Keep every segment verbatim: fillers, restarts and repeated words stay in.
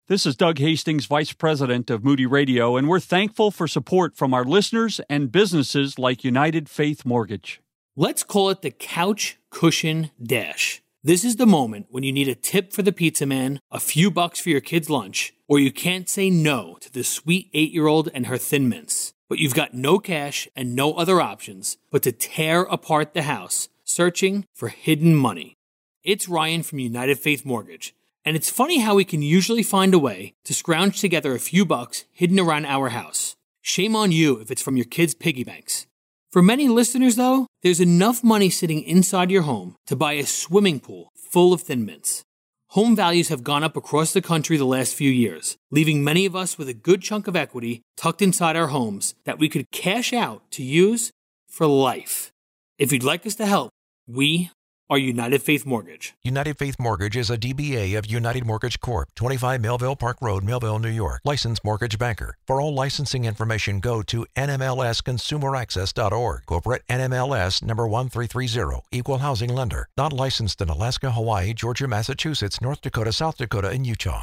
This is Doug Hastings, Vice President of Moody Radio, and we're thankful for support from our listeners and businesses like United Faith Mortgage. Let's call it the Couch Cushion Dash. This is the moment when you need a tip for the pizza man, a few bucks for your kid's lunch, or you can't say no to the sweet eight-year-old and her Thin Mints. But you've got no cash and no other options but to tear apart the house, searching for hidden money. It's Ryan from United Faith Mortgage. And it's funny how we can usually find a way to scrounge together a few bucks hidden around our house. Shame on you if it's from your kids' piggy banks. For many listeners, though, there's enough money sitting inside your home to buy a swimming pool full of Thin Mints. Home values have gone up across the country the last few years, leaving many of us with a good chunk of equity tucked inside our homes that we could cash out to use for life. If you'd like us to help, we are United Faith Mortgage. United Faith Mortgage is a D B A of United Mortgage Corp, twenty-five Melville Park Road, Melville, New York. Licensed mortgage banker. For all licensing information, go to N M L S consumer access dot org. Corporate N M L S number one three three zero. Equal housing lender. Not licensed in Alaska, Hawaii, Georgia, Massachusetts, North Dakota, South Dakota, and Utah.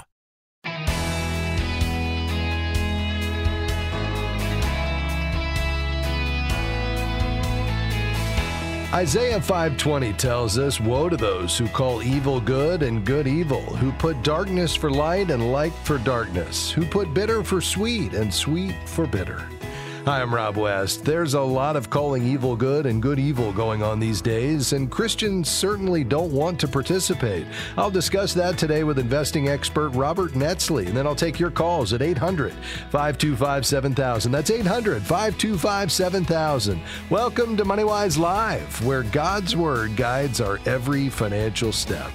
Isaiah five twenty tells us, "Woe to those who call evil good and good evil, who put darkness for light and light for darkness, who put bitter for sweet and sweet for bitter." Hi, I'm Rob West. There's a lot of calling evil good and good evil going on these days, and Christians certainly don't want to participate. I'll discuss that today with investing expert Robert Netzly, and then I'll take your calls at eight hundred, five two five, seven thousand. That's eight hundred, five two five, seven thousand. Welcome to MoneyWise Live, where God's Word guides our every financial step.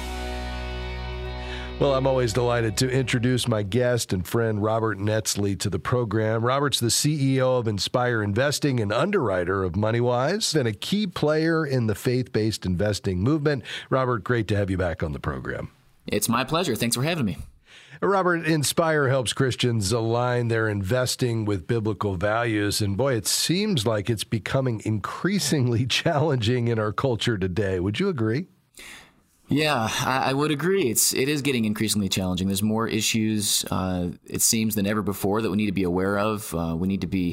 Well, I'm always delighted to introduce my guest and friend, Robert Netzly, to the program. Robert's the C E O of Inspire Investing and underwriter of MoneyWise and a key player in the faith-based investing movement. Robert, great to have you back on the program. It's my pleasure. Thanks for having me. Robert, Inspire helps Christians align their investing with biblical values. And boy, it seems like it's becoming increasingly challenging in our culture today. Would you agree? Yeah, I, I would agree. It's it is getting increasingly challenging. There's more issues, uh, it seems, than ever before that we need to be aware of. Uh, we need to be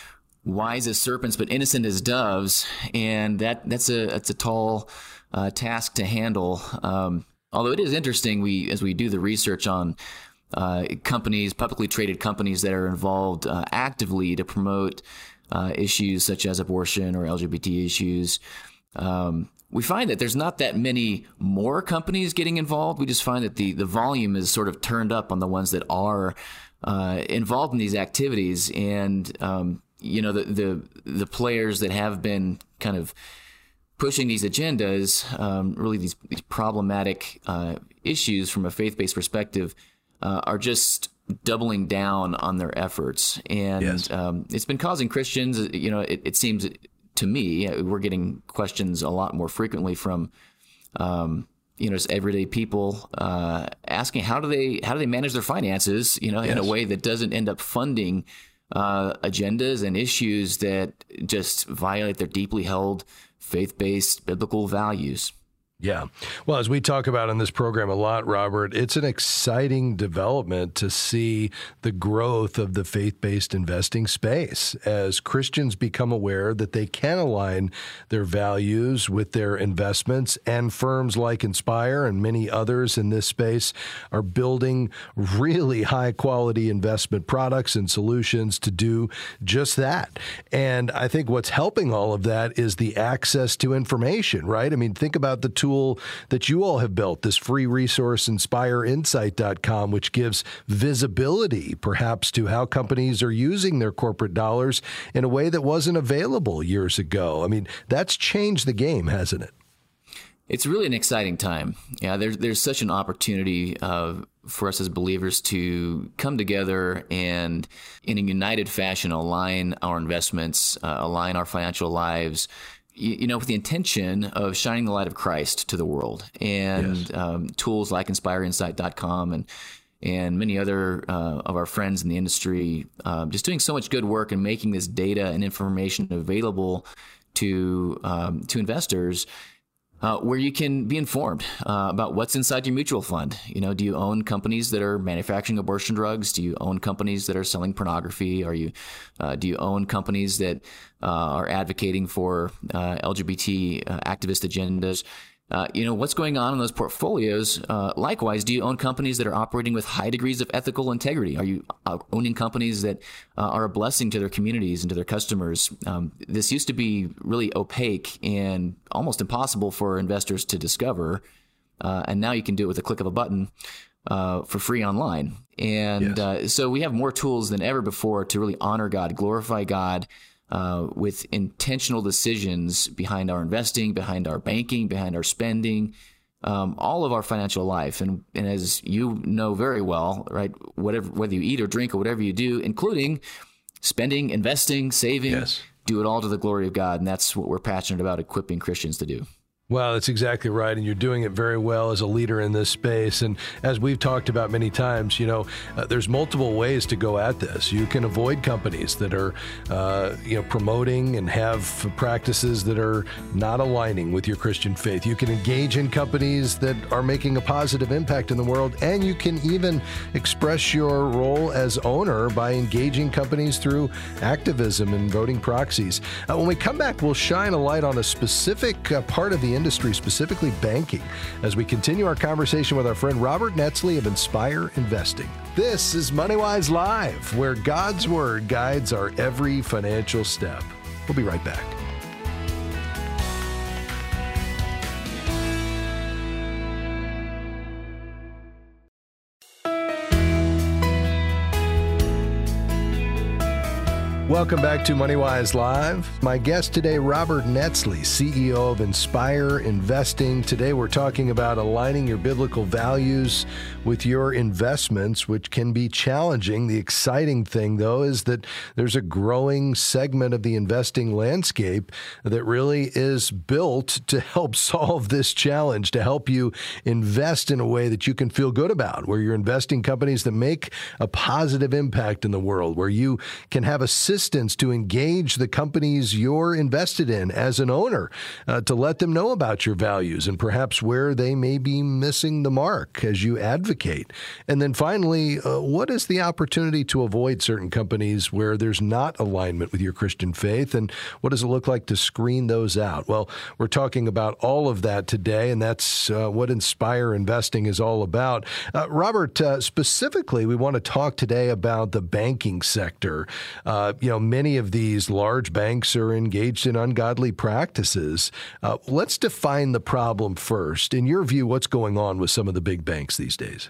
wise as serpents, but innocent as doves, and that that's a that's a tall uh, task to handle. Um, although it is interesting, we as we do the research on uh, companies, publicly traded companies that are involved uh, actively to promote uh, issues such as abortion or L G B T issues. Um, We find that there's not that many more companies getting involved. We just find that the, the volume is sort of turned up on the ones that are uh, involved in these activities. And, um, you know, the, the the players that have been kind of pushing these agendas, um, really these, these problematic uh, issues from a faith-based perspective, uh, are just doubling down on their efforts. And yes. um, it's been causing Christians, you know, it, it seems... To me, we're getting questions a lot more frequently from, um, you know, just everyday people uh, asking how do they how do they manage their finances, you know, yes. in a way that doesn't end up funding uh, agendas and issues that just violate their deeply held faith-based biblical values. Yeah. Well, as we talk about in this program a lot, Robert, it's an exciting development to see the growth of the faith-based investing space as Christians become aware that they can align their values with their investments, and firms like Inspire and many others in this space are building really high-quality investment products and solutions to do just that. And I think what's helping all of that is the access to information, right? I mean, think about the tool that you all have built, this free resource, inspire insight dot com, which gives visibility perhaps to how companies are using their corporate dollars in a way that wasn't available years ago. I mean, that's changed the game, hasn't it? It's really an exciting time. Yeah, there's there's such an opportunity uh, for us as believers to come together and, in a united fashion, align our investments, uh, align our financial lives, you know, with the intention of shining the light of Christ to the world. And yes. um, tools like inspire insight dot com and and many other uh, of our friends in the industry uh, just doing so much good work and making this data and information available to um, to investors uh, where you can be informed uh, about what's inside your mutual fund. You know, do you own companies that are manufacturing abortion drugs? Do you own companies that are selling pornography? Are you, uh, do you own companies that uh, are advocating for uh, L G B T uh, activist agendas? Uh, you know, what's going on in those portfolios? Uh, likewise, do you own companies that are operating with high degrees of ethical integrity? Are you uh, owning companies that uh, are a blessing to their communities and to their customers? Um, this used to be really opaque and almost impossible for investors to discover. Uh, and now you can do it with a click of a button uh, for free online. And yes. uh, so we have more tools than ever before to really honor God, glorify God, Uh, with intentional decisions behind our investing, behind our banking, behind our spending, um, all of our financial life. And, and as you know very well, right, whatever, whether you eat or drink or whatever you do, including spending, investing, saving, yes. do it all to the glory of God. And that's what we're passionate about equipping Christians to do. Well, that's exactly right. And you're doing it very well as a leader in this space. And as we've talked about many times, you know, uh, there's multiple ways to go at this. You can avoid companies that are, uh, you know, promoting and have practices that are not aligning with your Christian faith. You can engage in companies that are making a positive impact in the world. And you can even express your role as owner by engaging companies through activism and voting proxies. Uh, when we come back, we'll shine a light on a specific uh, part of the industry, specifically banking, as we continue our conversation with our friend Robert Netzly of Inspire Investing. This is MoneyWise Live, where God's Word guides our every financial step. We'll be right back. Welcome back to MoneyWise Live. My guest today, Robert Netzly, C E O of Inspire Investing. Today we're talking about aligning your biblical values with your investments, which can be challenging. The exciting thing, though, is that there's a growing segment of the investing landscape that really is built to help solve this challenge, to help you invest in a way that you can feel good about, where you're investing companies that make a positive impact in the world, where you can have a system to engage the companies you're invested in as an owner, uh, to let them know about your values and perhaps where they may be missing the mark as you advocate. And then finally, uh, what is the opportunity to avoid certain companies where there's not alignment with your Christian faith, and what does it look like to screen those out? Well, we're talking about all of that today, and that's uh, what Inspire Investing is all about. Uh, Robert, uh, specifically, we want to talk today about the banking sector. Uh, you know, many of these large banks are engaged in ungodly practices. Uh, let's define the problem first. In your view, what's going on with some of the big banks these days?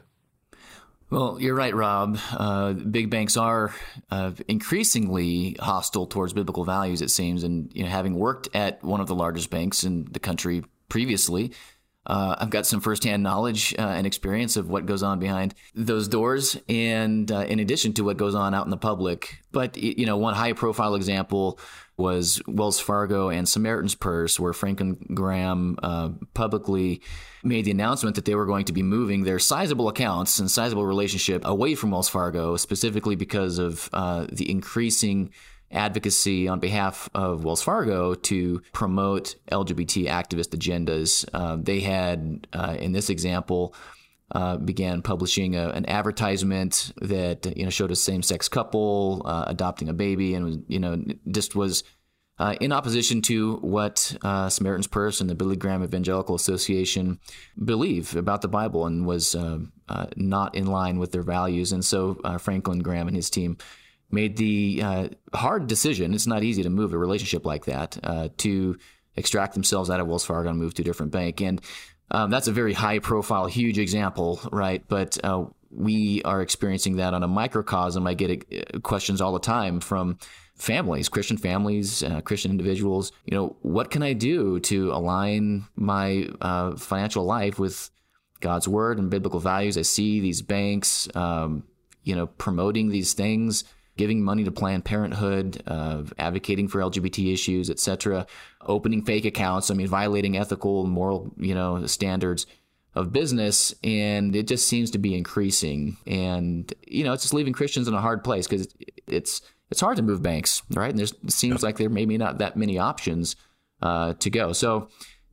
Well, you're right, Rob. Uh, big banks are uh, increasingly hostile towards biblical values, it seems. And you know, having worked at one of the largest banks in the country previously, Uh, I've got some firsthand knowledge uh, and experience of what goes on behind those doors, and uh, in addition to what goes on out in the public. But, you know, one high-profile example was Wells Fargo and Samaritan's Purse, where Franklin Graham uh, publicly made the announcement that they were going to be moving their sizable accounts and sizable relationship away from Wells Fargo, specifically because of uh, the increasing advocacy on behalf of Wells Fargo to promote L G B T activist agendas. Uh, they had, uh, in this example, uh, began publishing a, an advertisement that you know showed a same-sex couple uh, adopting a baby, and was, you know just was uh, in opposition to what uh, Samaritan's Purse and the Billy Graham Evangelical Association believe about the Bible, and was uh, uh, not in line with their values. And so uh, Franklin Graham and his team made the uh, hard decision. It's not easy to move a relationship like that, uh, to extract themselves out of Wells Fargo and move to a different bank. And um, that's a very high profile, huge example, right? But uh, we are experiencing that on a microcosm. I get uh, questions all the time from families, Christian families, uh, Christian individuals. You know, what can I do to align my uh, financial life with God's word and biblical values? I see these banks, um, you know, promoting these things, giving money to Planned Parenthood, uh, advocating for L G B T issues, et cetera, opening fake accounts. I mean, violating ethical and moral, you know, standards of business. And it just seems to be increasing. And, you know, it's just leaving Christians in a hard place, because it's it's hard to move banks, right? And there's, it seems like there may be not that many options uh, to go. So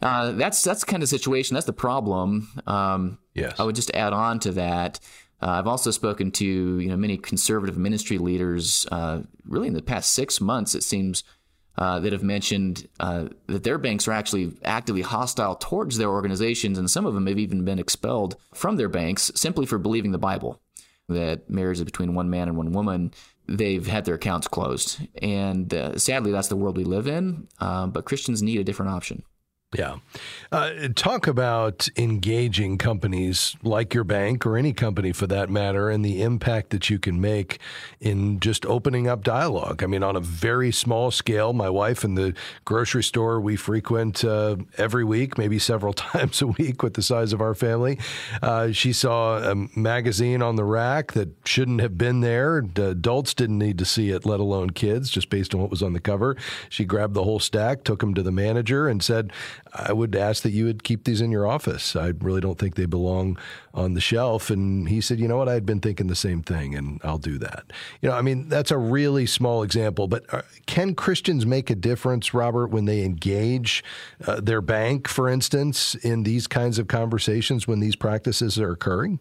Uh, that's that's the kind of situation. That's the problem. Um, yes. I would just add on to that. Uh, I've also spoken to you know many conservative ministry leaders. Uh, really, in the past six months, it seems uh, that have mentioned uh, that their banks are actually actively hostile towards their organizations, and some of them have even been expelled from their banks simply for believing the Bible, that marriage is between one man and one woman. They've had their accounts closed, and uh, sadly, that's the world we live in. Uh, but Christians need a different option. Yeah. Uh, talk about engaging companies like your bank or any company for that matter and the impact that you can make in just opening up dialogue. I mean, on a very small scale, my wife and the grocery store we frequent uh, every week, maybe several times a week with the size of our family. Uh, she saw a magazine on the rack that shouldn't have been there. The adults didn't need to see it, let alone kids, just based on what was on the cover. She grabbed the whole stack, took them to the manager and said, I would ask that you would keep these in your office. I really don't think they belong on the shelf. And he said, you know what, I had been thinking the same thing, and I'll do that. You know, I mean, that's a really small example, but can Christians make a difference, Robert, when they engage uh, their bank, for instance, in these kinds of conversations when these practices are occurring?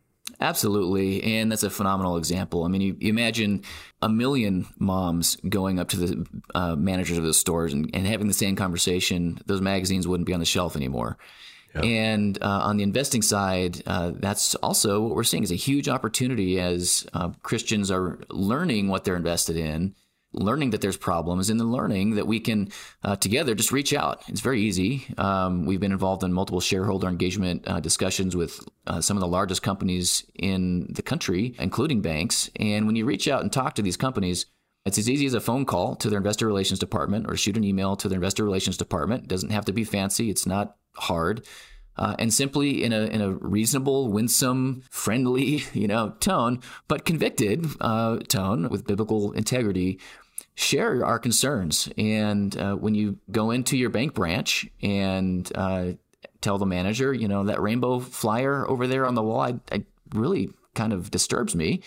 Absolutely, and that's a phenomenal example. I mean, you, you imagine a million moms going up to the uh, managers of the stores and, and having the same conversation. Those magazines wouldn't be on the shelf anymore. Yep. And uh, on the investing side, uh, that's also what we're seeing is a huge opportunity as uh, Christians are learning what they're invested in, learning that there's problems, and then learning that we can uh, together just reach out. It's very easy. Um, we've been involved in multiple shareholder engagement uh, discussions with uh, some of the largest companies in the country, including banks. And when you reach out and talk to these companies, it's as easy as a phone call to their investor relations department or shoot an email to their investor relations department. It doesn't have to be fancy. It's not hard. Uh, and simply in a in a reasonable, winsome, friendly, you know, tone, but convicted uh, tone with biblical integrity, share our concerns. And uh, when you go into your bank branch and uh, tell the manager, you know, that rainbow flyer over there on the wall, I, I really kind of disturbs me,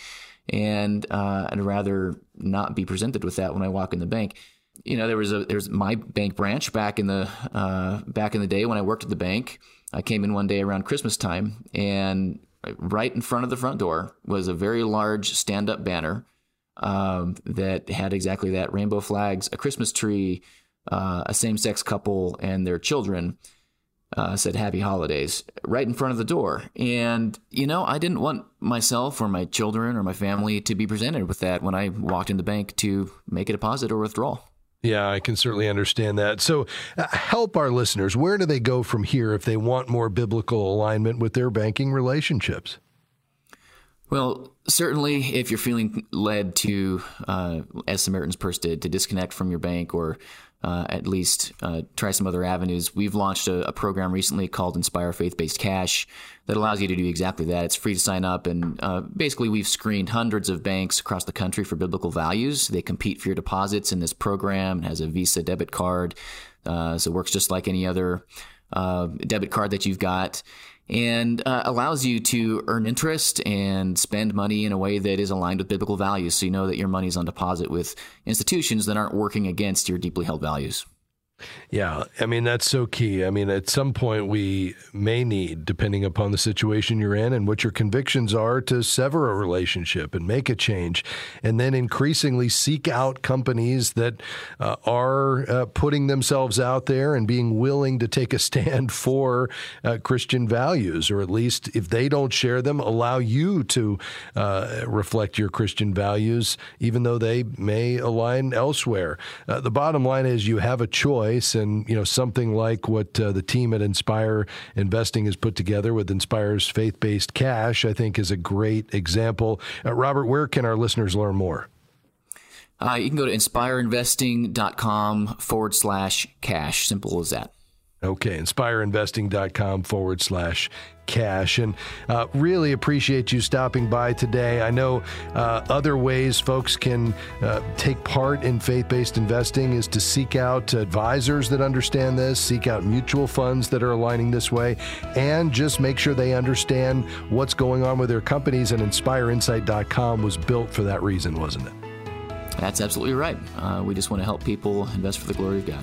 and uh, I'd rather not be presented with that when I walk in the bank. You know, there was a there's my bank branch back in the uh, back in the day when I worked at the bank. I came in one day around Christmas time, and right in front of the front door was a very large stand-up banner um, that had exactly that: rainbow flags, a Christmas tree, uh, a same-sex couple, and their children. Uh, said "Happy Holidays" right in front of the door. And, you know, I didn't want myself or my children or my family to be presented with that when I walked in the bank to make a deposit or withdrawal. Yeah, I can certainly understand that. So uh, help our listeners. Where do they go from here if they want more biblical alignment with their banking relationships? Well, certainly if you're feeling led to, uh, as Samaritan's Purse did, to disconnect from your bank or uh, at least uh, try some other avenues, we've launched a, a program recently called Inspire Faith-Based Cash that allows you to do exactly that. It's free to sign up, and uh, basically we've screened hundreds of banks across the country for biblical values. They compete for your deposits in this program. It has a Visa debit card, uh, so it works just like any other uh, debit card that you've got, and uh, allows you to earn interest and spend money in a way that is aligned with biblical values, so you know that your money is on deposit with institutions that aren't working against your deeply held values. Yeah, I mean, that's so key. I mean, at some point we may need, depending upon the situation you're in and what your convictions are, to sever a relationship and make a change, and then increasingly seek out companies that uh, are uh, putting themselves out there and being willing to take a stand for uh, Christian values, or at least if they don't share them, allow you to uh, reflect your Christian values, even though they may align elsewhere. Uh, the bottom line is you have a choice. And, you know, something like what uh, the team at Inspire Investing has put together with Inspire's Faith-Based Cash, I think is a great example. Uh, Robert, where can our listeners learn more? Uh, you can go to inspireinvesting.com forward slash cash. Simple as that. Okay, inspireinvesting.com forward slash cash. And uh, really appreciate you stopping by today. I know uh, other ways folks can uh, take part in faith-based investing is to seek out advisors that understand this, seek out mutual funds that are aligning this way, and just make sure they understand what's going on with their companies. And Inspire Insight dot com was built for that reason, wasn't it? That's absolutely right. Uh, we just want to help people invest for the glory of God.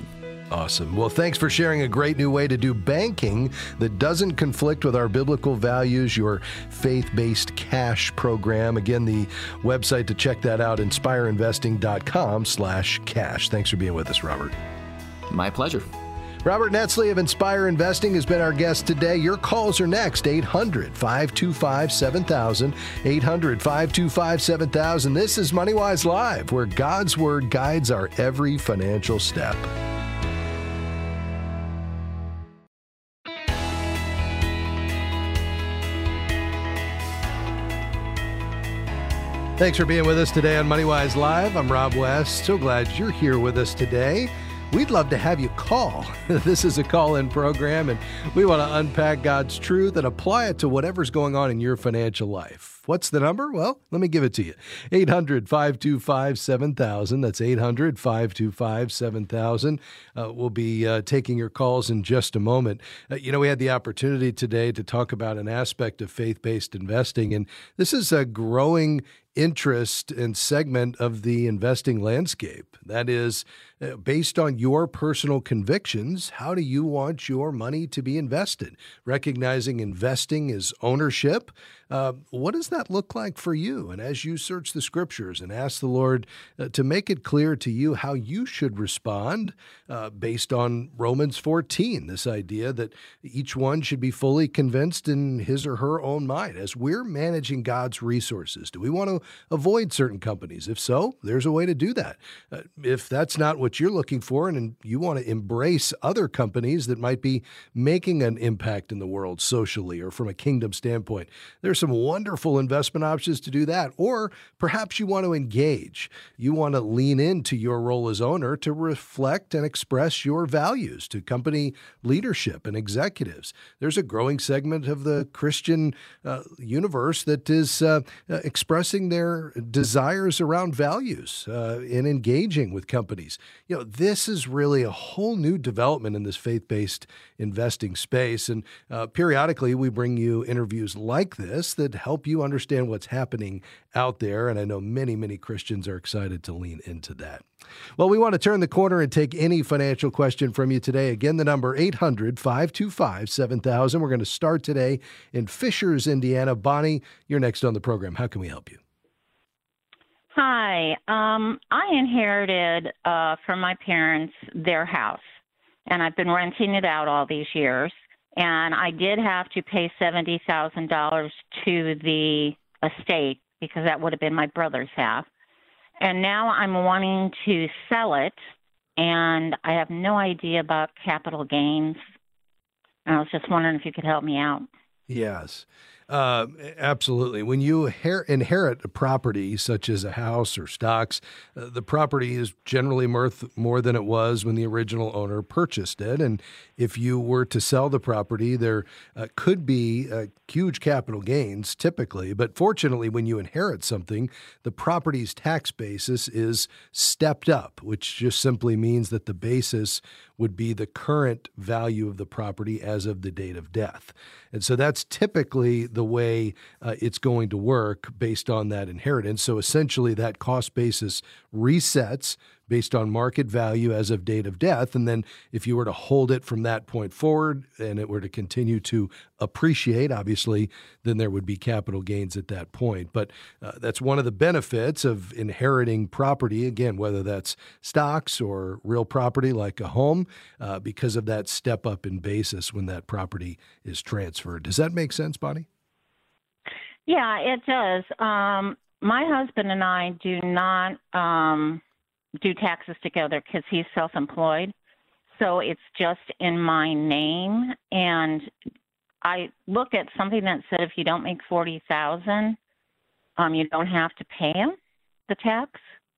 Awesome. Well, thanks for sharing a great new way to do banking that doesn't conflict with our biblical values, your faith-based cash program. Again, the website to check that out, inspireinvesting.com slash cash. Thanks for being with us, Robert. My pleasure. Robert Netzley of Inspire Investing has been our guest today. Your calls are next. eight hundred, five two five, seven thousand. eight hundred, five two five, seven thousand. This is MoneyWise Live, where God's Word guides our every financial step. Thanks for being with us today on MoneyWise Live. I'm Rob West. So glad you're here with us today. We'd love to have you call. This is a call-in program, and we want to unpack God's truth and apply it to whatever's going on in your financial life. What's the number? Well, let me give it to you. eight hundred, five two five, seven thousand. That's eight hundred, five two five, seven thousand. Uh, we'll be uh, taking your calls in just a moment. Uh, you know, we had the opportunity today to talk about an aspect of faith-based investing, and this is a growing interest and segment of the investing landscape. That is, uh, based on your personal convictions, how do you want your money to be invested? Recognizing investing is ownership. Uh, what does that look like for you? And as you search the scriptures and ask the Lord uh, to make it clear to you how you should respond uh, based on Romans fourteen, this idea that each one should be fully convinced in his or her own mind. As we're managing God's resources, do we want to avoid certain companies? If so, there's a way to do that. Uh, if that's not what you're looking for and you want to embrace other companies that might be making an impact in the world socially or from a kingdom standpoint, there's some wonderful investment options to do that. Or perhaps you want to engage. You want to lean into your role as owner to reflect and express your values to company leadership and executives. There's a growing segment of the Christian uh, universe that is uh, uh, expressing their desires around values uh, in engaging with companies. You know, this is really a whole new development in this faith-based investing space. And uh, periodically we bring you interviews like this that help you understand what's happening out there. And I know many, many Christians are excited to lean into that. Well, we want to turn the corner and take any financial question from you today. Again, the number eight hundred, five two five, seven thousand. We're going to start today in Fishers, Indiana. Bonnie, you're next on the program. How can we help you? Hi. Um, I inherited uh, from my parents their house, and I've been renting it out all these years. And I did have to pay seventy thousand dollars to the estate because that would have been my brother's half. And now I'm wanting to sell it, and I have no idea about capital gains. And I was just wondering if you could help me out. Yes. Uh, absolutely. When you her- inherit a property such as a house or stocks, uh, the property is generally worth more than it was when the original owner purchased it. And if you were to sell the property, there uh, could be uh, huge capital gains typically. But fortunately, when you inherit something, the property's tax basis is stepped up, which just simply means that the basis would be the current value of the property as of the date of death. And so that's typically the way uh, it's going to work based on that inheritance. So essentially that cost basis resets based on market value as of date of death. And then if you were to hold it from that point forward and it were to continue to appreciate, obviously, then there would be capital gains at that point. But uh, that's one of the benefits of inheriting property, again, whether that's stocks or real property like a home, uh, because of that step up in basis when that property is transferred. Does that make sense, Bonnie? Yeah, it does. Um, my husband and I do not um, do taxes together because he's self-employed. So it's just in my name. And I looked at something that said if you don't make forty thousand dollars, um, you don't have to pay him the tax.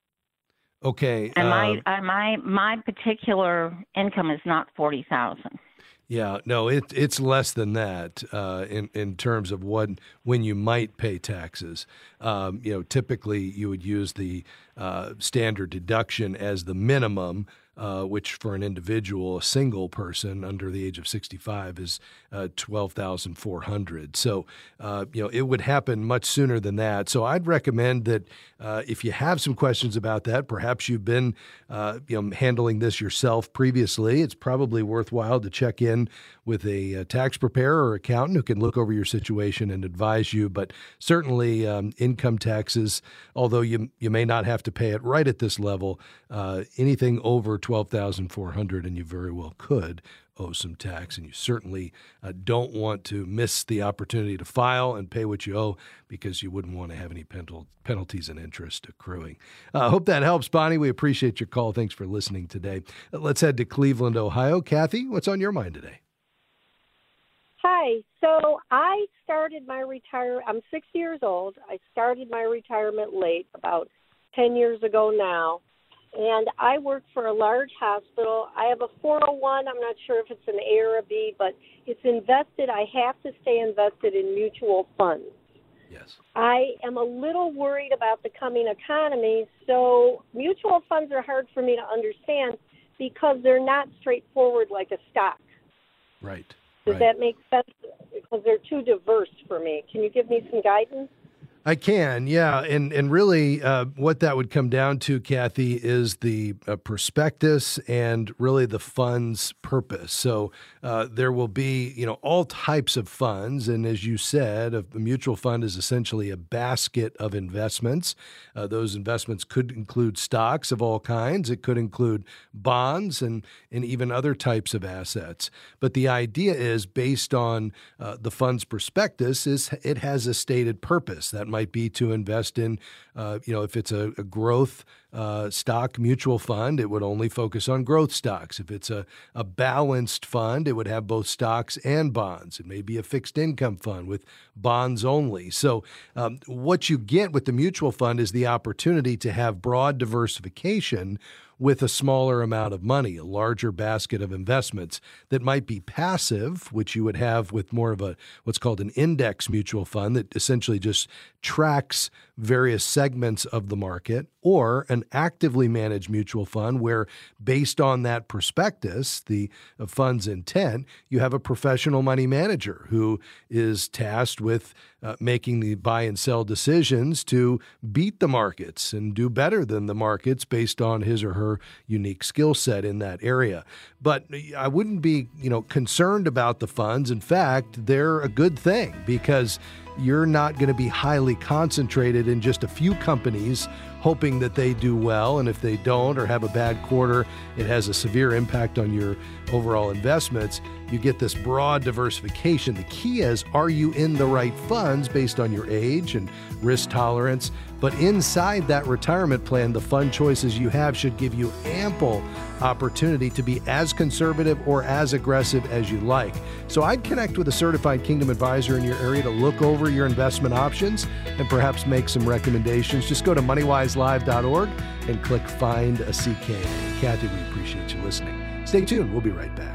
Okay. And uh, my uh, my my particular income is not forty thousand dollars. Yeah, no, it, it's less than that uh, in in terms of what when you might pay taxes. Um, you know, typically you would use the uh, standard deduction as the minimum uh, which for an individual, a single person under the age of sixty-five is uh, twelve thousand four hundred dollars. So, uh, you know, it would happen much sooner than that. So I'd recommend that uh, if you have some questions about that, perhaps you've been, uh, you know, handling this yourself previously, it's probably worthwhile to check in with a, a tax preparer or accountant who can look over your situation and advise you. But certainly um, income taxes, although you you may not have to pay it right at this level, uh, anything over twelve thousand four hundred dollars, and you very well could owe some tax, and you certainly uh, don't want to miss the opportunity to file and pay what you owe because you wouldn't want to have any penal- penalties and interest accruing. I uh, hope that helps, Bonnie. We appreciate your call. Thanks for listening today. Uh, let's head to Cleveland, Ohio. Kathy, what's on your mind today? Hi. So I started my retire. I'm sixty years old. I started my retirement late, about ten years ago now. And I work for a large hospital. I have a four oh one. I'm not sure if it's an A or a B, but it's invested. I have to stay invested in mutual funds. Yes. I am a little worried about the coming economy. So mutual funds are hard for me to understand because they're not straightforward like a stock. Right. Does right. that make sense? Because they're too diverse for me. Can you give me some guidance? I can, yeah. And and really uh, what that would come down to, Kathy, is the uh, prospectus and really the fund's purpose. So uh, there will be, you know, all types of funds. And as you said, a, a mutual fund is essentially a basket of investments. Uh, those investments could include stocks of all kinds. It could include bonds and, and even other types of assets. But the idea is based on uh, the fund's prospectus is it has a stated purpose. That might be to invest in, uh, you know, if it's a, a growth uh, stock mutual fund, it would only focus on growth stocks. If it's a, a balanced fund, it would have both stocks and bonds. It may be a fixed income fund with bonds only. So um, what you get with the mutual fund is the opportunity to have broad diversification with a smaller amount of money, a larger basket of investments that might be passive, which you would have with more of a what's called an index mutual fund that essentially just tracks various segments of the market, or an actively managed mutual fund where, based on that prospectus, the fund's intent, you have a professional money manager who is tasked with uh, making the buy and sell decisions to beat the markets and do better than the markets based on his or her unique skill set in that area. But I wouldn't be, you know, concerned about the funds. In fact, they're a good thing because you're not going to be highly concentrated in just a few companies hoping that they do well. And if they don't or have a bad quarter, it has a severe impact on your overall investments. You get this broad diversification. The key is, are you in the right funds based on your age and risk tolerance? But inside that retirement plan, the fund choices you have should give you ample opportunity to be as conservative or as aggressive as you like. So I'd connect with a certified Kingdom advisor in your area to look over your investment options and perhaps make some recommendations. Just go to money wise live dot org and click Find a C K A. Kathy, we appreciate you listening. Stay tuned. We'll be right back.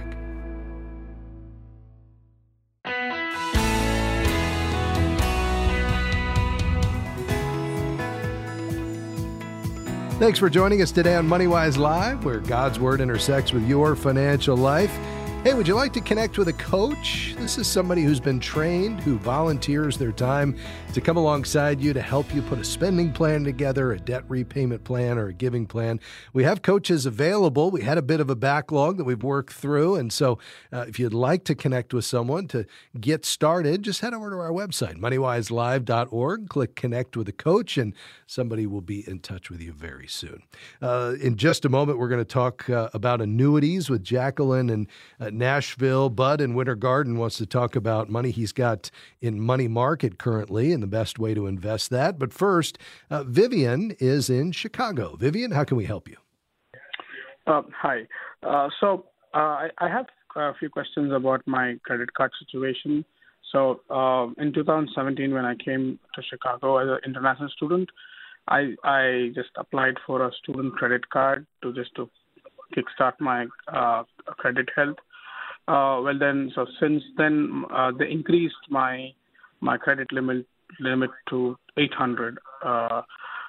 Thanks for joining us today on MoneyWise Live, where God's Word intersects with your financial life. Hey, would you like to connect with a coach? This is somebody who's been trained, who volunteers their time to come alongside you to help you put a spending plan together, a debt repayment plan, or a giving plan. We have coaches available. We had a bit of a backlog that we've worked through. And so uh, if you'd like to connect with someone to get started, just head over to our website, money wise live dot org, click Connect with a Coach, and somebody will be in touch with you very soon. Uh, in just a moment, we're going to talk uh, about annuities with Jacqueline and uh, Nashville. Bud in Winter Garden wants to talk about money he's got in money market currently and the best way to invest that. But first, uh, Vivian is in Chicago. Vivian, how can we help you? Uh, hi. Uh, so uh, I, I have a few questions about my credit card situation. So uh, in two thousand seventeen, when I came to Chicago as an international student, I I just applied for a student credit card to just to kickstart my uh, credit health. Uh, well then, so since then, uh, they increased my my credit limit limit to eight hundred. Uh,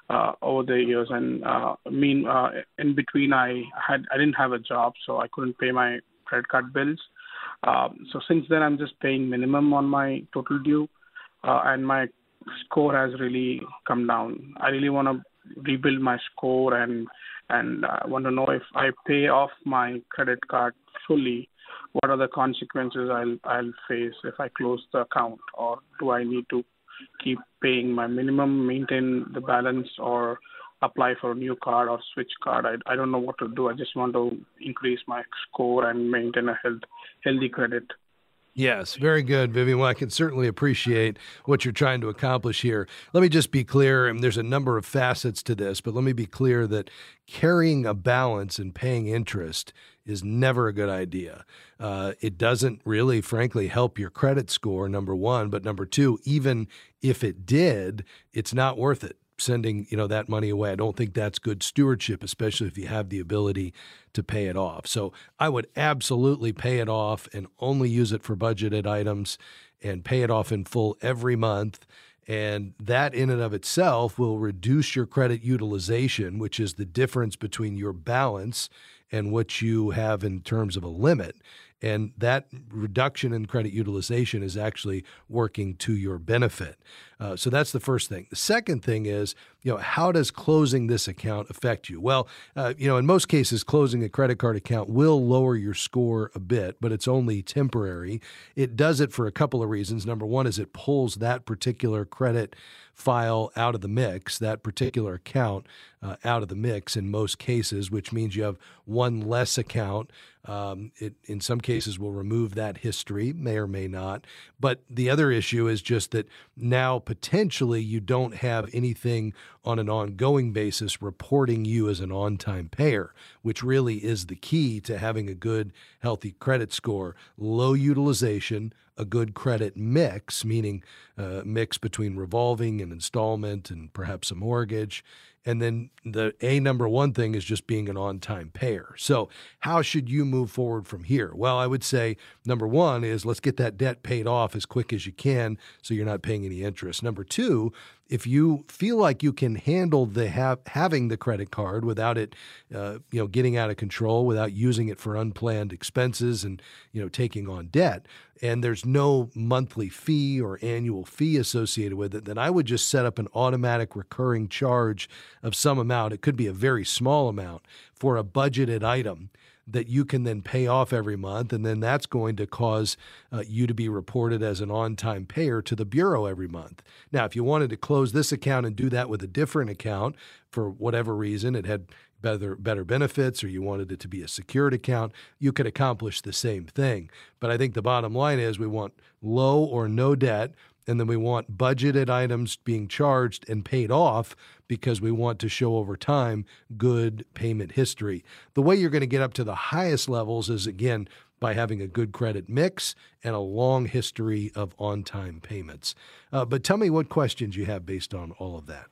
uh, over the years. And uh, I mean, uh, in between, I had I didn't have a job, so I couldn't pay my credit card bills. Um, so since then, I'm just paying minimum on my total due, uh, and my score has really come down. I really want to rebuild my score, and and I want to know if I pay off my credit card fully, what are the consequences I'll I'll face if I close the account, or do I need to keep paying my minimum, maintain the balance, or apply for a new card or switch card? I, I don't know what to do. I just want to increase my score and maintain a health, healthy credit. Yes, very good, Vivian. Well, I can certainly appreciate what you're trying to accomplish here. Let me just be clear, and there's a number of facets to this, but let me be clear that carrying a balance and paying interest is never a good idea. Uh, it doesn't really, frankly, help your credit score, number one. But number two, even if it did, it's not worth it. Sending, you know, that money away. I don't think that's good stewardship, especially if you have the ability to pay it off. So I would absolutely pay it off and only use it for budgeted items and pay it off in full every month. And that in and of itself will reduce your credit utilization, which is the difference between your balance and what you have in terms of a limit. And that reduction in credit utilization is actually working to your benefit. Uh, so that's the first thing. The second thing is, you know, how does closing this account affect you? Well, uh, you know, in most cases, closing a credit card account will lower your score a bit, but it's only temporary. It does it for a couple of reasons. Number one is it pulls that particular credit file out of the mix, that particular account uh, out of the mix in most cases, which means you have one less account. Um, it, in some cases, will remove that history, may or may not. But the other issue is just that now potentially you don't have anything on an ongoing basis reporting you as an on-time payer, which really is the key to having a good, healthy credit score. Low utilization, a good credit mix, meaning a mix between revolving and installment and perhaps a mortgage. And then the A number one thing is just being an on-time payer. So how should you move forward from here? Well, I would say number one is let's get that debt paid off as quick as you can so you're not paying any interest. Number two, if you feel like you can handle the ha- having the credit card without it, uh, you know, getting out of control, without using it for unplanned expenses and, you know, taking on debt, and there's no monthly fee or annual fee associated with it, then I would just set up an automatic recurring charge of some amount. It could be a very small amount for a budgeted item that you can then pay off every month, and then that's going to cause uh, you to be reported as an on-time payer to the Bureau every month. Now, if you wanted to close this account and do that with a different account for whatever reason, it had better better benefits, or you wanted it to be a secured account, you could accomplish the same thing. But I think the bottom line is we want low or no debt, and then we want budgeted items being charged and paid off because we want to show over time good payment history. The way you're going to get up to the highest levels is, again, by having a good credit mix and a long history of on-time payments. Uh, but tell me what questions you have based on all of that.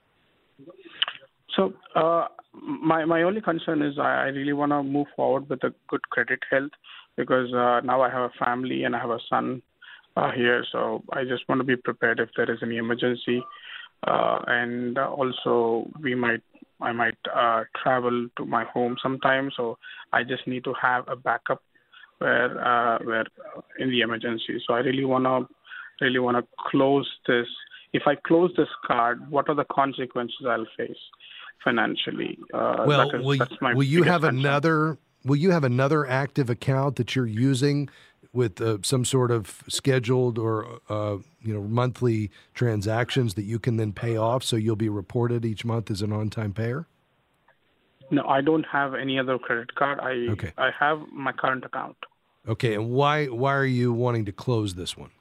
So uh, my my only concern is I, I really want to move forward with a good credit health because uh, now I have a family and I have a son uh, here. So I just want to be prepared if there is any emergency. Uh, and also we might I might uh, travel to my home sometime. So I just need to have a backup where uh, where in the emergency. So I really want to really want to close this. If I close this card, what are the consequences I'll face financially? Uh, well, that is, will, that's my will you have concern. another? Will you have another active account that you're using with uh, some sort of scheduled or uh, you know monthly transactions that you can then pay off, so you'll be reported each month as an on-time payer? No, I don't have any other credit card. I okay. I have my current account. Okay, and why why are you wanting to close this one?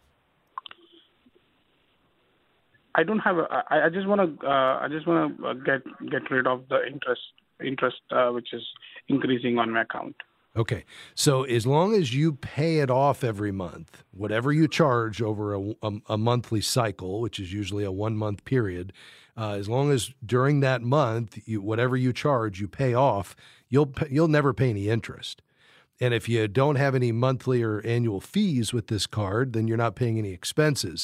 I don't have. A, I, I just want to. Uh, I just want to get get rid of the interest interest uh, which is increasing on my account. Okay, so as long as you pay it off every month, whatever you charge over a, a, a monthly cycle, which is usually a one-month period, uh, as long as during that month, you, whatever you charge, you pay off, you'll you'll never pay any interest. And if you don't have any monthly or annual fees with this card, then you're not paying any expenses.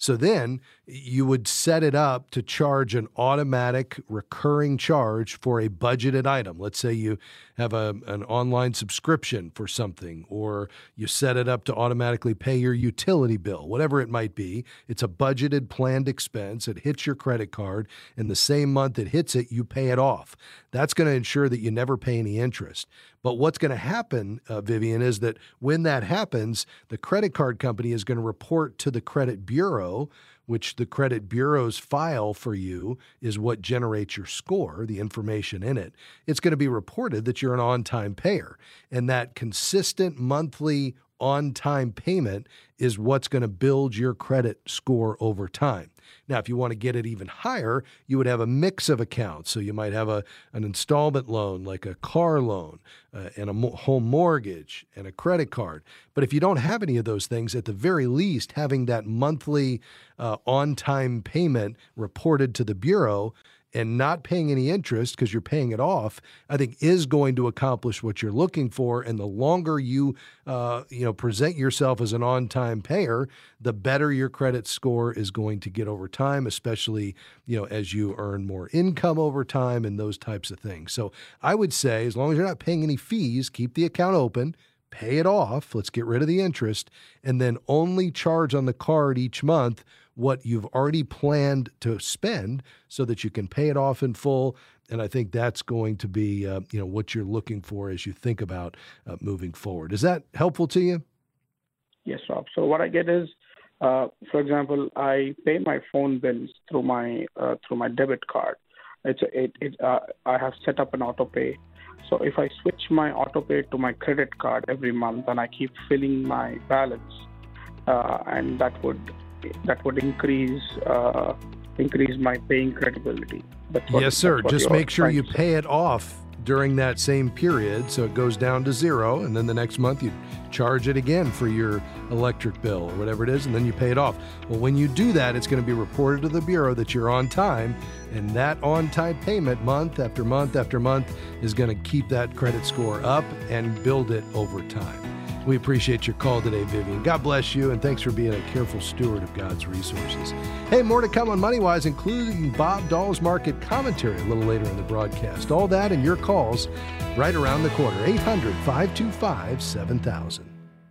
So then you would set it up to charge an automatic recurring charge for a budgeted item. Let's say you have a, an online subscription for something, or you set it up to automatically pay your utility bill, whatever it might be. It's a budgeted, planned expense. It hits your credit card, and the same month it hits it, you pay it off. That's going to ensure that you never pay any interest. But what's going to happen, uh, Vivian, is that when that happens, the credit card company is going to report to the credit bureau, which the credit bureau's file for you is what generates your score, the information in it. It's going to be reported that you're an on-time payer, and that consistent monthly on-time payment is what's going to build your credit score over time. Now, if you want to get it even higher, you would have a mix of accounts. So you might have a an installment loan, like a car loan, uh, and a mo- home mortgage, and a credit card. But if you don't have any of those things, at the very least, having that monthly uh, on-time payment reported to the bureau and not paying any interest because you're paying it off, I think is going to accomplish what you're looking for. And the longer you, uh, you know, present yourself as an on-time payer, the better your credit score is going to get over time, especially, you know, as you earn more income over time and those types of things. So I would say, as long as you're not paying any fees, keep the account open, pay it off. Let's get rid of the interest, and then only charge on the card each month what you've already planned to spend so that you can pay it off in full. And I think that's going to be, uh, you know, what you're looking for as you think about uh, moving forward. Is that helpful to you? Yes, Rob. So what I get is, uh, for example, I pay my phone bills through my uh, through my debit card. It's a, it, it uh, I have set up an auto pay. So if I switch my auto pay to my credit card every month, and I keep filling my balance, uh, and that would that would increase uh, increase my paying credibility. That's what, yes, sir. Just make sure you pay it off during that same period, so it goes down to zero, and then the next month you charge it again for your electric bill or whatever it is, and then you pay it off. Well, when you do that, it's going to be reported to the bureau that you're on time, and that on-time payment month after month after month is going to keep that credit score up and build it over time. We appreciate your call today, Vivian. God bless you, and thanks for being a careful steward of God's resources. Hey, more to come on MoneyWise, including Bob Dahl's market commentary a little later in the broadcast. All that and your calls right around the corner. eight hundred, five two five, seven thousand.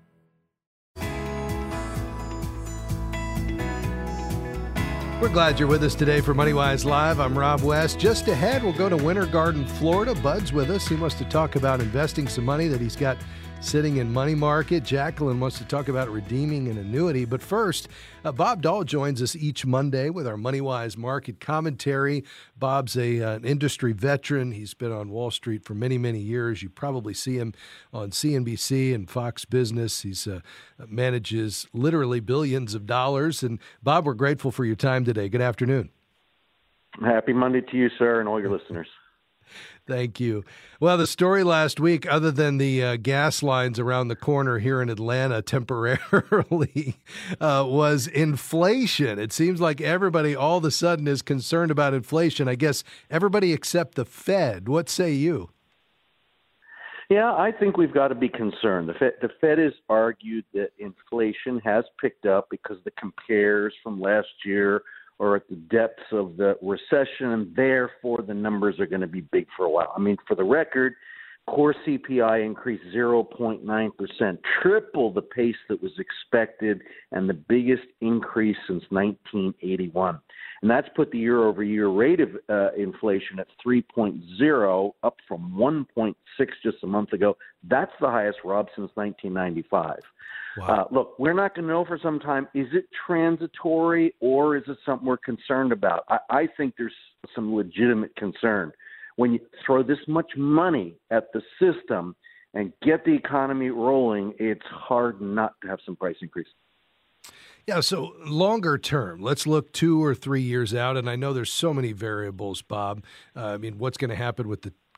We're glad you're with us today for MoneyWise Live. I'm Rob West. Just ahead, we'll go to Winter Garden, Florida. Bud's with us. He wants to talk about investing some money that he's got sitting in money market. Jacqueline wants to talk about redeeming an annuity. But first, uh, Bob Dahl joins us each Monday with our MoneyWise market commentary. Bob's a, uh, an industry veteran. He's been on Wall Street for many, many years. You probably see him on C N B C and Fox Business. He's uh, manages literally billions of dollars. And Bob, we're grateful for your time today. Good afternoon. Happy Monday to you, sir, and all your listeners. Thank you. Well, the story last week, other than the uh, gas lines around the corner here in Atlanta temporarily, uh, was inflation. It seems like everybody all of a sudden is concerned about inflation. I guess everybody except the Fed. What say you? Yeah, I think we've got to be concerned. The Fed, the Fed has argued that inflation has picked up because the compares from last year or at the depths of the recession, and therefore the numbers are going to be big for a while. I mean, for the record, core C P I increased zero point nine percent, triple the pace that was expected, and the biggest increase since nineteen eighty-one. And that's put the year-over-year rate of uh, inflation at three point oh, up from one point six just a month ago. That's the highest, Rob, since nineteen ninety-five. Wow. Uh, look, we're not going to know for some time, is it transitory or is it something we're concerned about? I, I think there's some legitimate concern. When you throw this much money at the system and get the economy rolling, it's hard not to have some price increase. Yeah, so longer term, let's look two or three years out, and I know there's so many variables, Bob. Uh, I mean, what's going to happen with the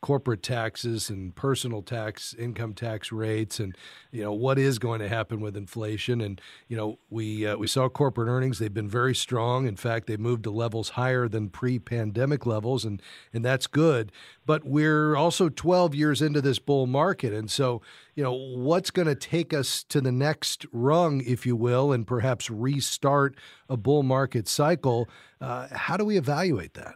corporate taxes and personal tax, income tax rates, and you know what is going to happen with inflation. And you know we uh, we saw corporate earnings; they've been very strong. In fact, they moved to levels higher than pre-pandemic levels, and and that's good. But we're also twelve years into this bull market, and so you know what's going to take us to the next rung, if you will, and perhaps restart a bull market cycle. Uh, how do we evaluate that?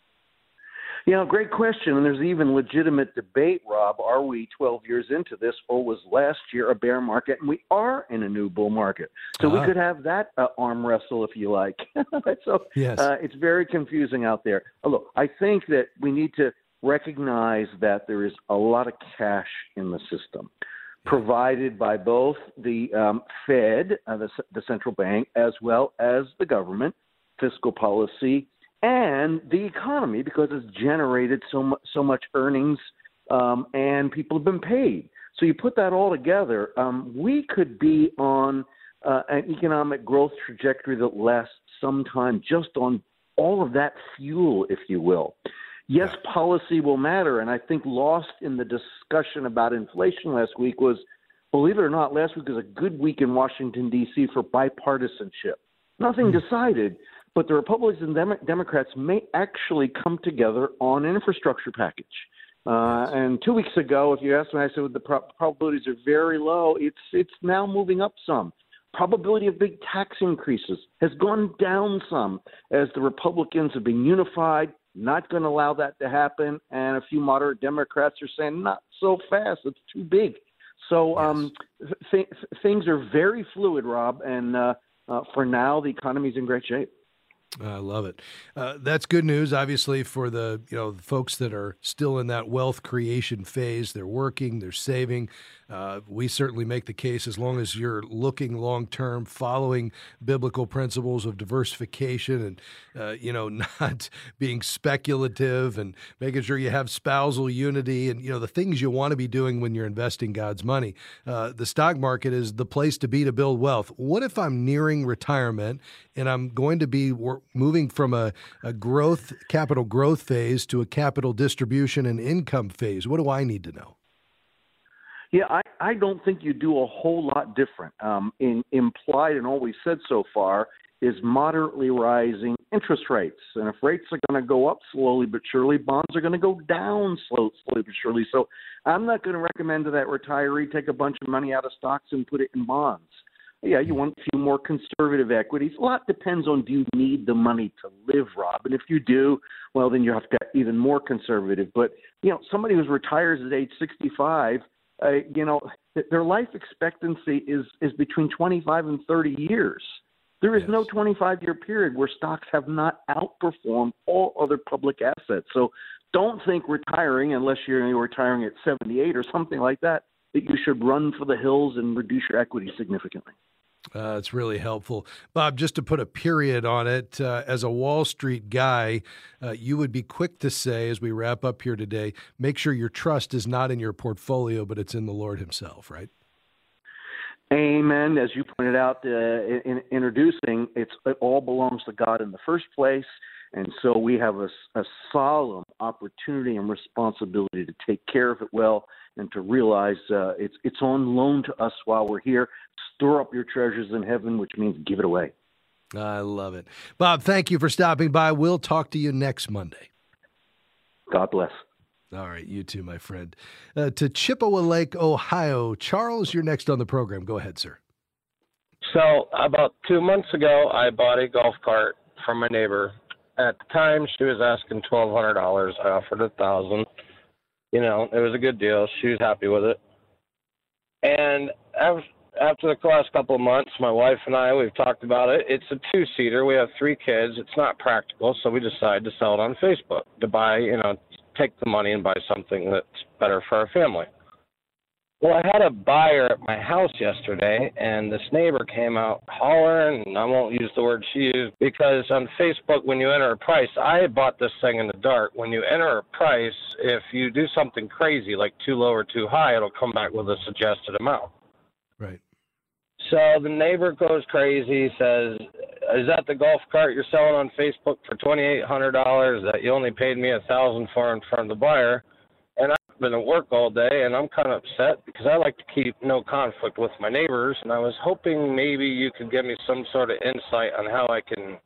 Yeah, great question. And there's even legitimate debate, Rob. Are we twelve years into this, or was last year a bear market? And we are in a new bull market. So uh-huh. we could have that uh, arm wrestle, if you like. so yes. uh, it's very confusing out there. Uh, look, I think that we need to recognize that there is a lot of cash in the system, provided by both the um, Fed, uh, the, the central bank, as well as the government, fiscal policy, and the economy, because it's generated so much, so much earnings, um, and people have been paid. So you put that all together, um, we could be on uh, an economic growth trajectory that lasts some time just on all of that fuel, if you will. Yes, policy will matter, and I think lost in the discussion about inflation last week was, believe it or not, last week was a good week in Washington, D C for bipartisanship. Nothing mm. decided. But the Republicans and Dem- Democrats may actually come together on an infrastructure package. Uh, and two weeks ago, if you asked me, I said the pro- probabilities are very low. It's it's now moving up some. Probability of big tax increases has gone down some as the Republicans have been unified, not going to allow that to happen. And a few moderate Democrats are saying, not so fast. It's too big. So um, th- things are very fluid, Rob. And uh, uh, for now, the economy is in great shape. I love it. Uh, that's good news, obviously, for the you know the folks that are still in that wealth creation phase. They're working, they're saving. Uh, we certainly make the case, as long as you're looking long term, following biblical principles of diversification, and uh, you know not being speculative, and making sure you have spousal unity, and you know the things you want to be doing when you're investing God's money. Uh, the stock market is the place to be to build wealth. What if I'm nearing retirement and I'm going to be wor- moving from a, a growth capital growth phase to a capital distribution and income phase? What do I need to know? Yeah, I, I don't think you do a whole lot different. Um, in, implied in all we've said so far is moderately rising interest rates. And if rates are going to go up slowly but surely, bonds are going to go down slow, slowly but surely. So I'm not going to recommend to that retiree take a bunch of money out of stocks and put it in bonds. Yeah, you want a few more conservative equities. A lot depends on, do you need the money to live, Rob? And if you do, well, then you have to get even more conservative. But, you know, somebody who retires at age sixty-five, uh, you know, their life expectancy is, is between twenty-five and thirty years. There is yes. no twenty-five-year period where stocks have not outperformed all other public assets. So don't think retiring, unless you're retiring at seventy-eight or something like that, that you should run for the hills and reduce your equity significantly. Uh, it's really helpful. Bob, just to put a period on it, uh, as a Wall Street guy, uh, you would be quick to say, as we wrap up here today, make sure your trust is not in your portfolio, but it's in the Lord himself, right? Amen. As you pointed out uh, in, in introducing, it's, it all belongs to God in the first place. And so we have a, a solemn opportunity and responsibility to take care of it well and to realize uh, it's it's on loan to us while we're here. Store up your treasures in heaven, which means give it away. I love it. Bob, thank you for stopping by. We'll talk to you next Monday. God bless. All right, you too, my friend. Uh, to Chippewa Lake, Ohio. Charles, you're next on the program. Go ahead, sir. So about two months ago, I bought a golf cart from my neighbor. At the time, she was asking twelve hundred dollars. I offered a thousand dollars. You know, it was a good deal. She was happy with it. And after the last couple of months, my wife and I, we've talked about it. It's a two-seater. We have three kids. It's not practical, so we decided to sell it on Facebook to buy, you know, take the money and buy something that's better for our family. Well, I had a buyer at my house yesterday, and this neighbor came out hollering, and I won't use the word she used, because on Facebook, when you enter a price, I bought this thing in the dark. When you enter a price, if you do something crazy, like too low or too high, it'll come back with a suggested amount. Right. So the neighbor goes crazy, says, is that the golf cart you're selling on Facebook for twenty-eight hundred dollars that you only paid me one thousand dollars for in front of the buyer? And been at work all day, and I'm kind of upset because I like to keep no conflict with my neighbors, and I was hoping maybe you could give me some sort of insight on how I can,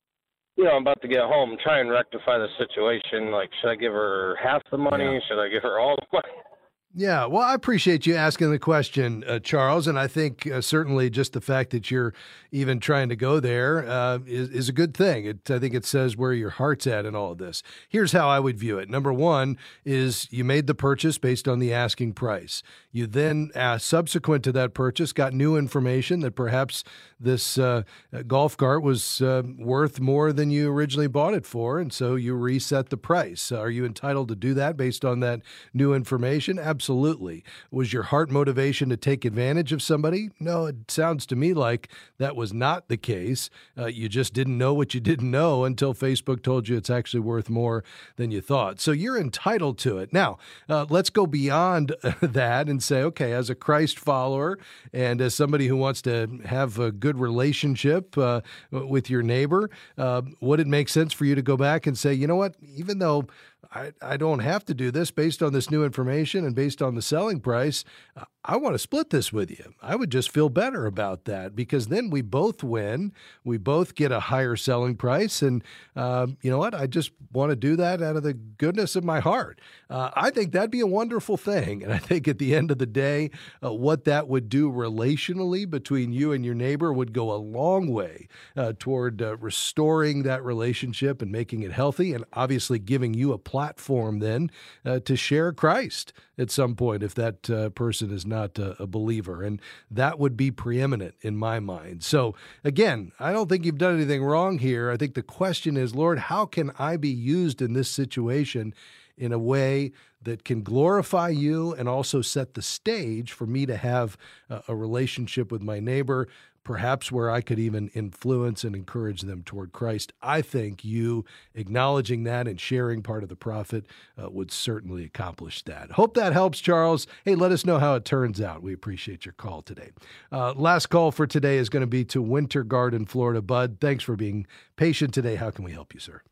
you know, I'm about to get home, try and rectify the situation. Like, should I give her half the money? Yeah. Should I give her all the money? Yeah, well, I appreciate you asking the question, uh, Charles, and I think uh, certainly just the fact that you're even trying to go there uh, is, is a good thing. It, I think it says where your heart's at in all of this. Here's how I would view it. Number one is you made the purchase based on the asking price. You then, uh, subsequent to that purchase, got new information that perhaps this uh, golf cart was uh, worth more than you originally bought it for, and so you reset the price. Are you entitled to do that based on that new information? Absolutely. Was your heart motivation to take advantage of somebody? No, it sounds to me like that was not the case. Uh, you just didn't know what you didn't know until Facebook told you it's actually worth more than you thought. So you're entitled to it. Now, uh, let's go beyond that and say, okay, as a Christ follower and as somebody who wants to have a good relationship uh, with your neighbor, uh, would it make sense for you to go back and say, you know what, even though I, I don't have to do this based on this new information and based on the selling price, uh, I want to split this with you. I would just feel better about that because then we both win. We both get a higher selling price. And uh, you know what? I just want to do that out of the goodness of my heart. Uh, I think that'd be a wonderful thing. And I think at the end of the day, uh, what that would do relationally between you and your neighbor would go a long way uh, toward uh, restoring that relationship and making it healthy and obviously giving you a platform then uh, to share Christ at some point if that uh, person is not a, a believer. And that would be preeminent in my mind. So again, I don't think you've done anything wrong here. I think the question is, Lord, how can I be used in this situation in a way that can glorify you and also set the stage for me to have a, a relationship with my neighbor, perhaps where I could even influence and encourage them toward Christ. I think you acknowledging that and sharing part of the profit uh, would certainly accomplish that. Hope that helps, Charles. Hey, let us know how it turns out. We appreciate your call today. Uh, last call for today is going to be to Winter Garden, Florida. Bud, thanks for being patient today. How can we help you, sir?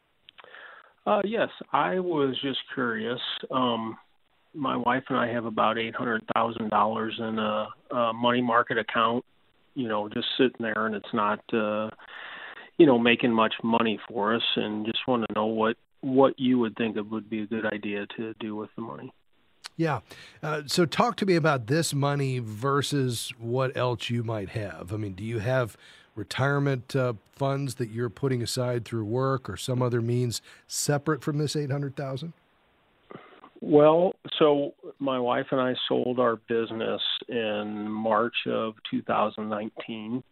Uh, yes, I was just curious. Um, my wife and I have about eight hundred thousand dollars in a, a money market account, you know, just sitting there, and it's not, uh, you know, making much money for us, and just want to know what, what you would think it would be a good idea to do with the money. Yeah. Uh, so talk to me about this money versus what else you might have. I mean, do you have retirement uh, funds that you're putting aside through work or some other means separate from this eight hundred thousand dollars? Well, so my wife and I sold our business in March of two thousand nineteen.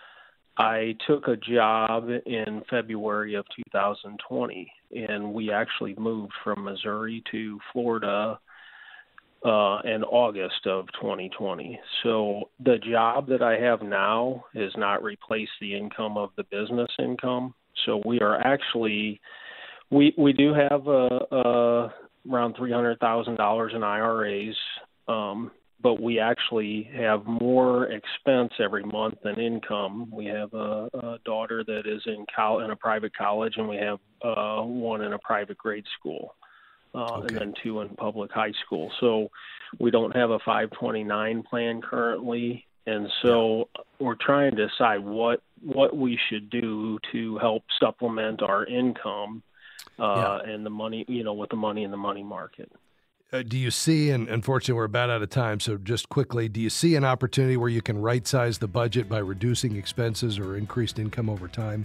I took a job in February of two thousand twenty, and we actually moved from Missouri to Florida uh, in August of twenty twenty. So the job that I have now has not replaced the income of the business income. So we are actually, we we do have a, a around three hundred thousand dollars in I R As, um, but we actually have more expense every month than income. We have a, a daughter that is in, col- in a private college, and we have uh, one in a private grade school, uh, okay. and then two in public high school. So we don't have a five twenty-nine plan currently, and so we're trying to decide what, what we should do to help supplement our income Uh, yeah. and the money, you know, with the money in the money market. Uh, do you see, and unfortunately we're about out of time, so just quickly, do you see an opportunity where you can right-size the budget by reducing expenses or increased income over time?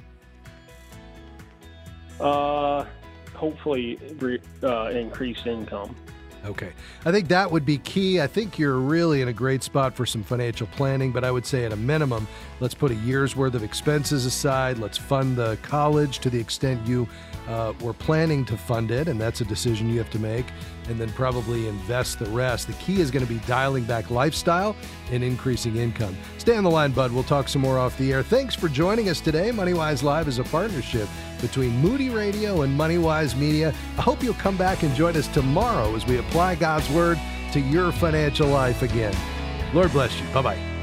Uh, hopefully re- uh, increase income. Okay. I think that would be key. I think you're really in a great spot for some financial planning, but I would say at a minimum, let's put a year's worth of expenses aside. Let's fund the college to the extent you uh, were planning to fund it, and that's a decision you have to make, and then probably invest the rest. The key is going to be dialing back lifestyle and increasing income. Stay on the line, Bud. We'll talk some more off the air. Thanks for joining us today. MoneyWise Live is a partnership between Moody Radio and MoneyWise Media. I hope you'll come back and join us tomorrow as we apply God's Word to your financial life again. Lord bless you. Bye-bye.